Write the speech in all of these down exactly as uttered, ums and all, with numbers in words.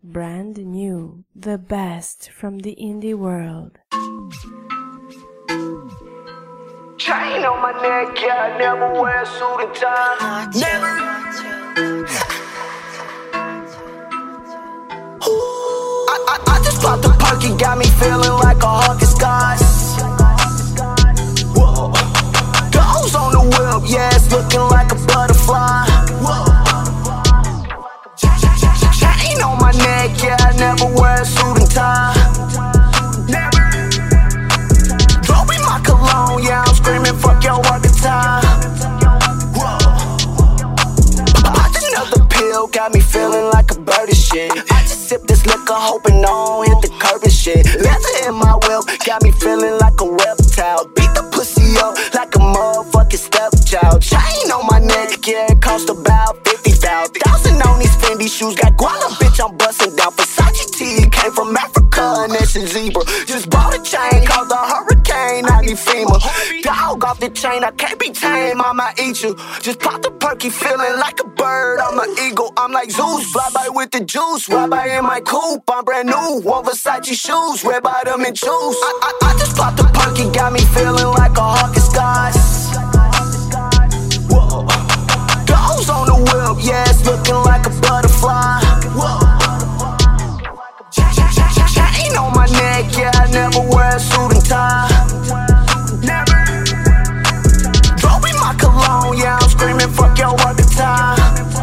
Brand new, the best from the indie world. Chain on my neck, yeah, I never wear a suit and tie. Never. I, I, I just popped the perky, got me feeling like a hawk in skies. Whoa. Dogs on the whip, yeah, it's looking like a butterfly. Whoa. Chain on my neck, yeah, I never wear a suit and tie. Never. Throw me my cologne, yeah, I'm screaming, fuck your work and time. Whoa. Popped another pill, got me feeling like a bird and shit. I just sip this liquor, hoping I don't hit the curb and shit. Leather in my whip, got me feeling like a reptile. Beat the pussy up like a motherfucking stepchild. Chain on my neck, yeah, it cost about fifty thousand. Thousand on these Fendi shoes, got guala, bitch, I'm busting down. Versace T, came from Africa and it's a zebra. Just bought a chain, called the hurricane, I need FEMA. Dog off the chain, I can't be tame, I'ma eat you. Just pop the perky, feeling like a bird, I'm an eagle. I'm like Zeus, fly by with the juice. Ride by in my coupe, I'm brand new. Want Versace shoes, wear by them and choose. I, I, I just popped the perky, got me feeling like a hawk in skies. Whoa. Dogs on the whip, yeah, it's looking like a butterfly. Whoa. Chain on my neck, yeah, I never wear a suit and tie. Never. Throw me my cologne, yeah, I'm screaming, fuck your work and time.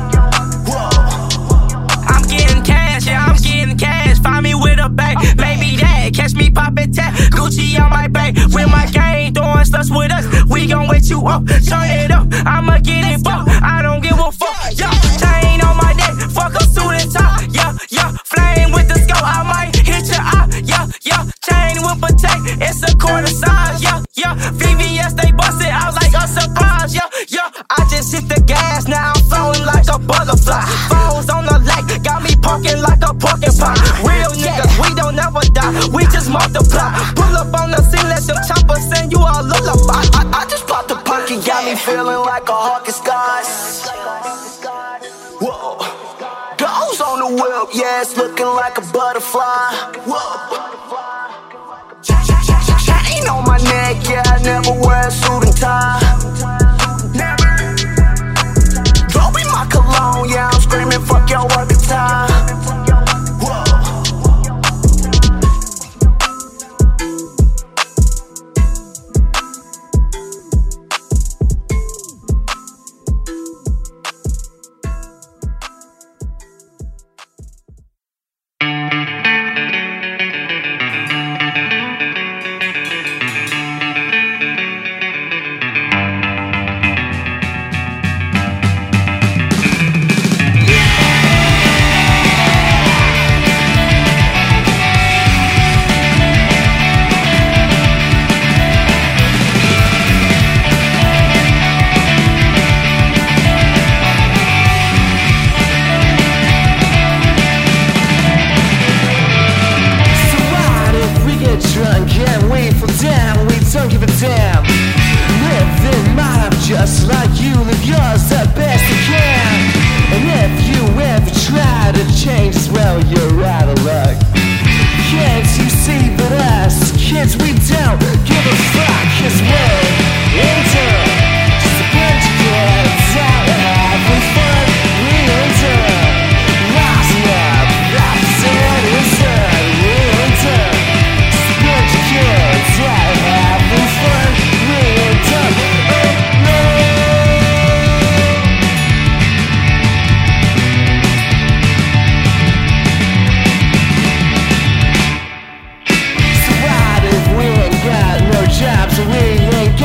I'm getting cash, yeah, I'm getting cash. Find me with a bag, maybe that. Catch me poppin' tap, Gucci on my back. With my gang, throwing sluts with us. We gon' wet you up, turn it up. I'ma get it fucked, I don't give a fuck. Yeah, chain on my neck, fuck a suit and tie. Yeah, yeah, flame with the scope, I might hit your eye. Yeah, yeah, chain with protect, it's a quarter size. Yeah, yeah, V V S, they bust it out like a surprise. Yeah, yeah, I just hit the gas, now I'm flowing like a butterfly. Phones on the lake, got me parking like a parking pot. Real niggas, we don't ever die, we just multiply. Pull up on the scene, let them choppers send you a lullaby. I, I just popped the perky, got me feeling like a hawk in skies. Whoa. Dogs on the whip, yeah, it's looking like a butterfly. Whoa. Chain on my neck, yeah, I never wear a suit and tie. Never. Throw me my cologne, yeah, I'm screaming, fuck your work and time. Just like you live yours the best you can. And if you ever try to change as well, you're out of luck. Can't you see that us kids, we don't give a fuck? Cause we're into just a bunch of kids out having fun. We into rising up, rising inside. We're into just a bunch of kids out having fun. We're into jobs, we ain't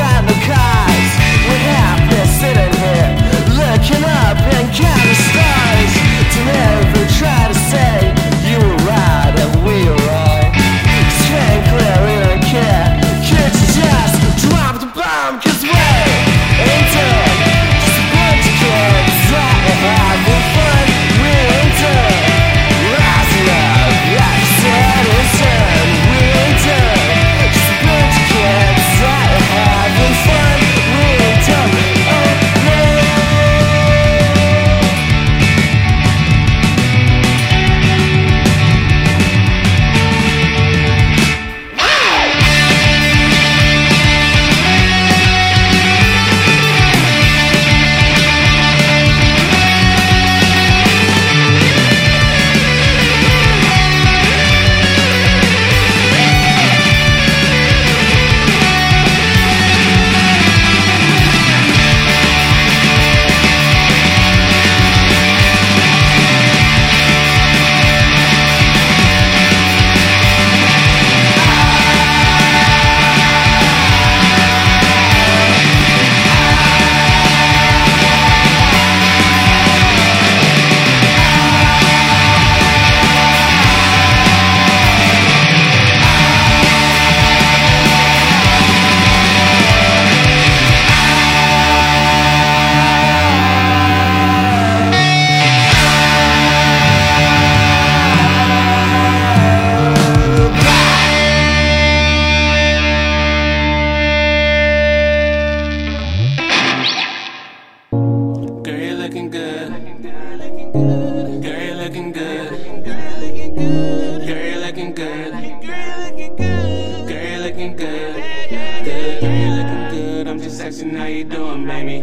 you doing, baby?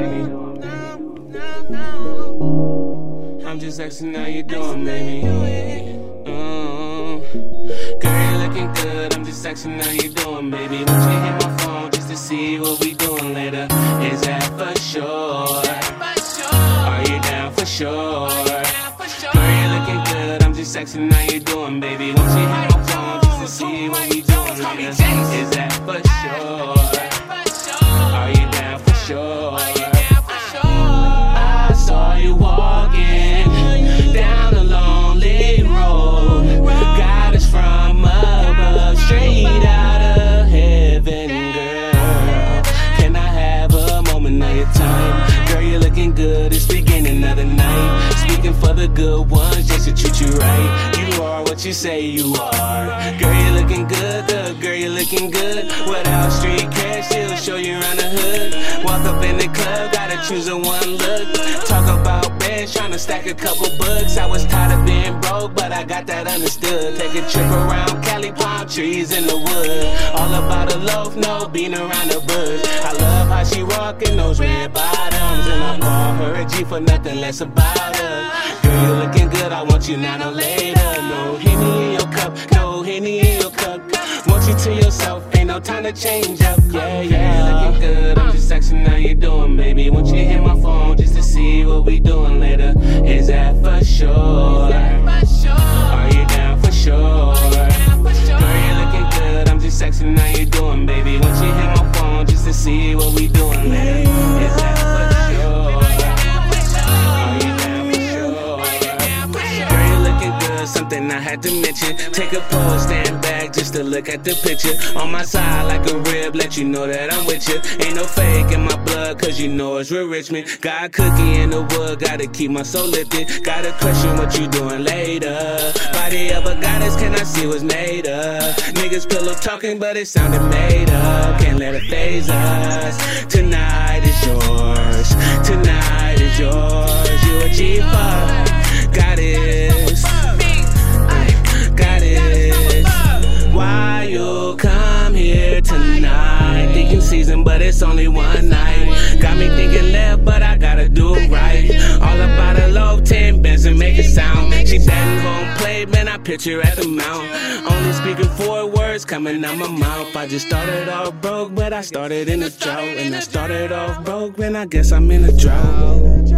I'm just asking how you doing, baby. Mm. Girl, you looking good. I'm just asking how you doing, baby. Won't you hit my phone just to see what we doing later? Is that for sure? Are you down for sure? Girl, you looking good. I'm just asking how you doing, baby. Won't you hit my phone just to see what we doing later? Is that for sure? Are you down for sure? I saw you walking down a lonely road. God is from above, straight out of heaven, girl. Can I have a moment of your time? Girl, you're looking good, it's beginning of the night. Speaking for the good ones, just to treat you right. You are what you say you are. Girl, you're looking good, good. Girl, you're looking good. Without street cash, she'll show you around the hood. Walk up in the club, gotta choose a one look. Talk about bands, tryna stack a couple books. I was tired of being broke, but I got that understood. Take a trip around Cali, palm trees in the wood. All about a loaf, no being around the bush. I love how she walkin' those red bottoms, and I call her a G for nothing less about her. Girl, you looking good, I want you now, no later. No Henny in your cup, no Henny in your cup. Want you to yourself, ain't no time to change up. Yeah, yeah, you looking good, I'm just asking how you doing, baby. Want you to hit my phone just to see what we doing later. Is that for sure? Are you down for sure? Girl, you looking good, I'm just asking how you doing, baby. Want you to hit my phone just to see what we doing later. Is that for sure? Are you down for sure? Girl, you looking good, something I had to mention. Take a pose, stand back just to look at the picture. On my side like a rib, let you know that I'm with you. Ain't no fake in my blood, cause you know it's real Richmond. Got a cookie in the wood, gotta keep my soul lifted. Gotta question what you doing later. Body of a goddess, can I see what's made of? Niggas pillow talking, but it sounded made up. Can't let it faze us. Tonight is yours. Tonight is yours. You a G fuck goddess. Why you come here tonight? Thinking season, but it's only one night. Got me thinking left, but I gotta do it right. All about a low ten bands and make it sound. She batting home plate, man, I picture at the mount. Only speaking four words coming out my mouth. I just started off broke, but I started in a drought. And I started off broke, man, I guess I'm in a drought.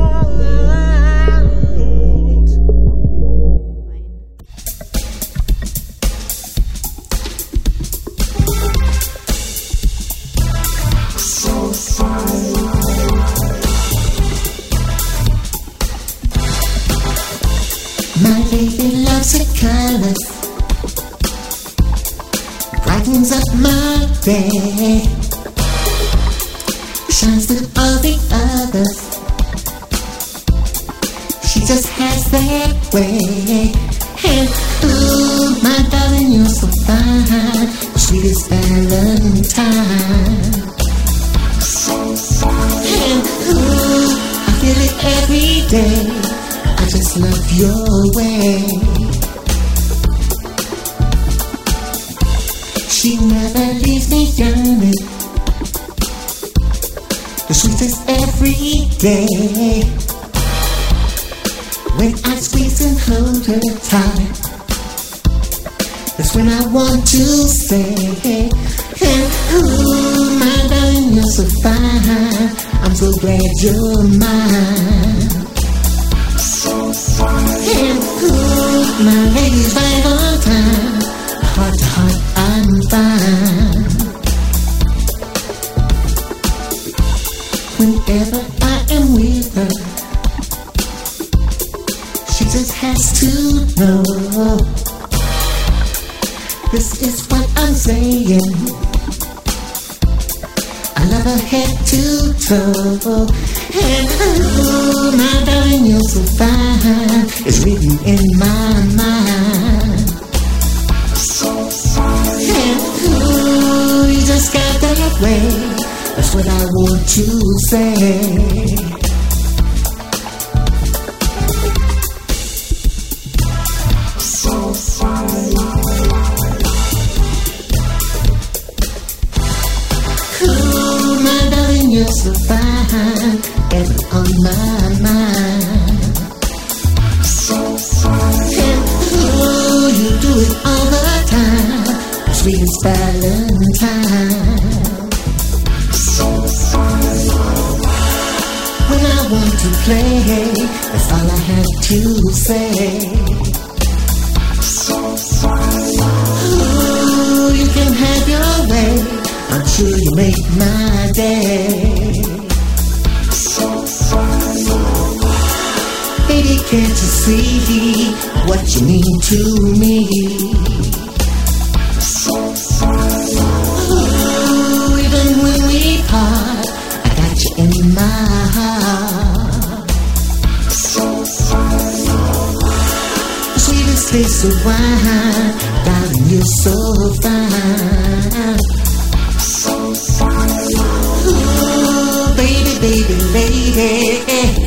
My baby loves her colors, brightens up my day, shines through all the others. She just has that way. And ooh, my darling, you're so fine, sweetest Valentine. And ooh, I feel it every day. I just love your way. She never leaves me yearning, the sweetest every day. When I squeeze and hold her tight, that's when I want to say, and ooh, my darling, you're so fine, I'm so glad you're mine. And ooh, my lady's right on time, heart to heart I'm fine. Whenever I am with her, she just has to know, this is what I'm saying, I love her head to toe. And ooh, my darling, you're so fine, it's written in my mind. And ooh, you just got that way, that's what I want to say. Cool, my darling, so fine, ever on my mind. And ooh, you do it all the time, sweet as Valentine. When I want to play, that's all I have to say. Ooh, you can have your way, I'm sure you make my day. Baby, can't you see what you mean to me? Ooh, even when we part, I got you in my heart. The sweetest taste of wine, darling, you're so fine. Ooh, baby, baby, lady.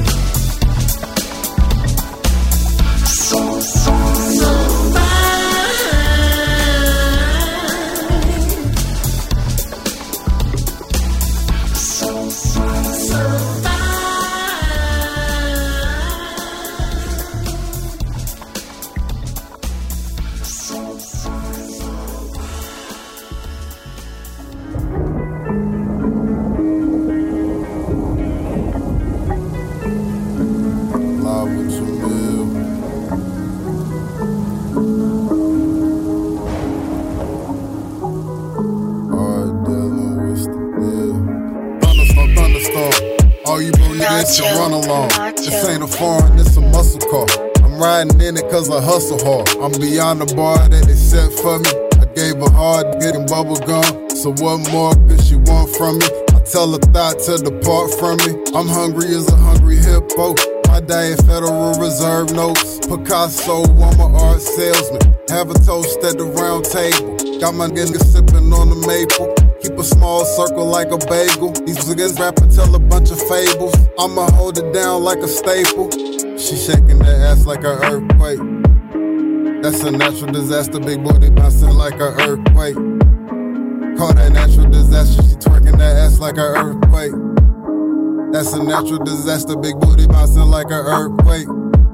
All you bro niggas can run along. This ain't a foreign, this a muscle car. I'm riding in it cause I hustle hard. I'm beyond the bar that they set for me. I gave her hard, getting bubble gum. So what more could she want from me? I tell her thought to depart from me. I'm hungry as a hungry hippo. My diet Federal Reserve notes. Picasso, I'm an art salesman. Have a toast at the round table. Got my niggas sipping on the maple. Keep a small circle like a bagel. These niggas rapping tell a bunch of fables. I'ma hold it down like a staple. She shaking that ass like an earthquake. That's a natural disaster. Big booty bouncing like an earthquake. Call that natural disaster. She twerking that ass like an earthquake. That's a natural disaster. Big booty bouncing like an earthquake.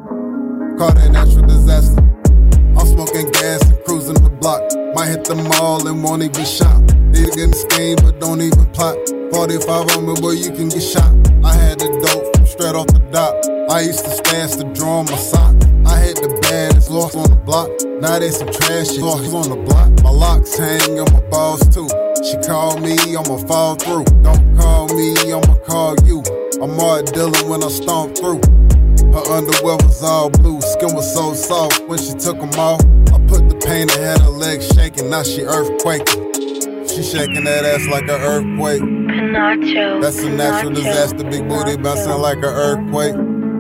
Call that natural disaster. I'm smoking gas and cruising the block. Might hit the mall and won't even shop. They getting scheme but don't even plot. forty-five on me, boy, you can get shot. I had the dope from straight off the dock. I used to stash the draw on my sock. I had the baddest lost on the block. Now they some trash shit lost on the block. My locks hang on my balls too. She called me, I'ma fall through. Don't call me, I'ma call you. I'm hard dealing when I stomp through. Her underwear was all blue, skin was so soft when she took them off. I put the paint and had her legs shaking, now she earthquaking. She shaking that ass like an earthquake. Pinacho. That's a natural disaster, big booty bouncing like an earthquake.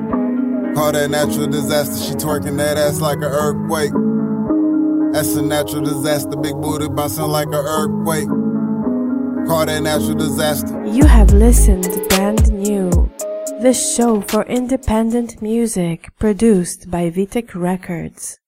Call that natural disaster, she twerking that ass like an earthquake. That's a natural disaster, big booty bouncing like an earthquake. Call that natural disaster. You have listened to Brand New, the show for independent music produced by Vitek Records.